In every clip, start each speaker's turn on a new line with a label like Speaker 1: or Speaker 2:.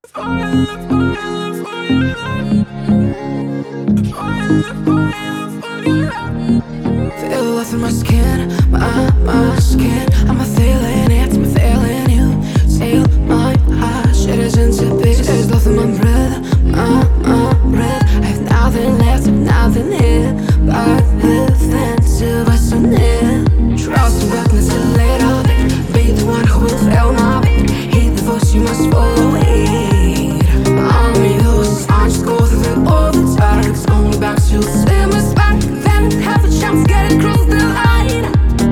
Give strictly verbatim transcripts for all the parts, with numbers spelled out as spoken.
Speaker 1: Feel love in my skin, my, my skin. I'm a feeling it, I'm a feeling you. Steal my heart, shit is into pieces. There's love in my breath, my, my breath. I have nothing left, nothing here but within till I so near. Trust the darkness a little bit. Be the one who will feel my beat. Hear the voice, you must follow it. On me, those arms go through all the darks. Only back to swim us back. Then have a chance, get across the line.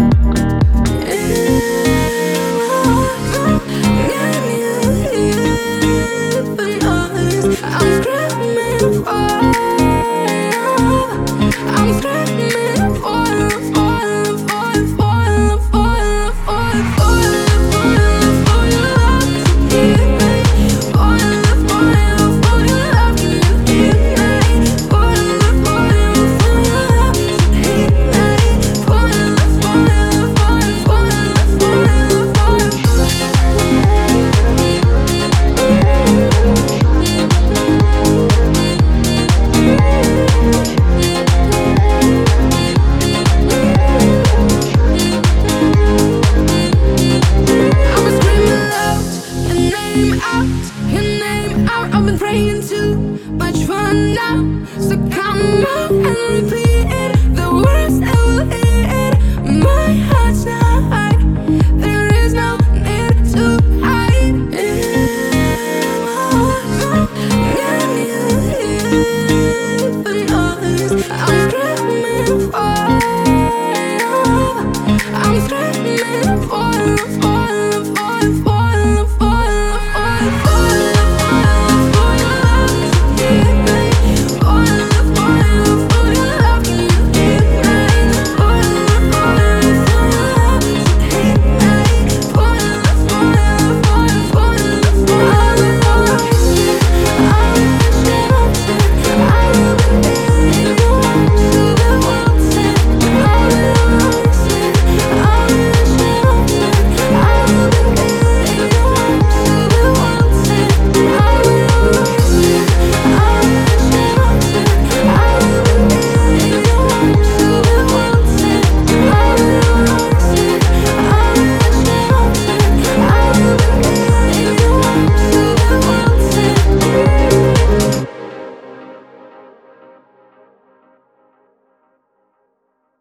Speaker 1: I'm screaming for, I'm screaming for, for, for, for, for, for, for, for your love to give me, for, for, for your love to give me, for, for, for your love to give me, for, for, for, for, I've been praying too much for now, so come on and repeat the words that will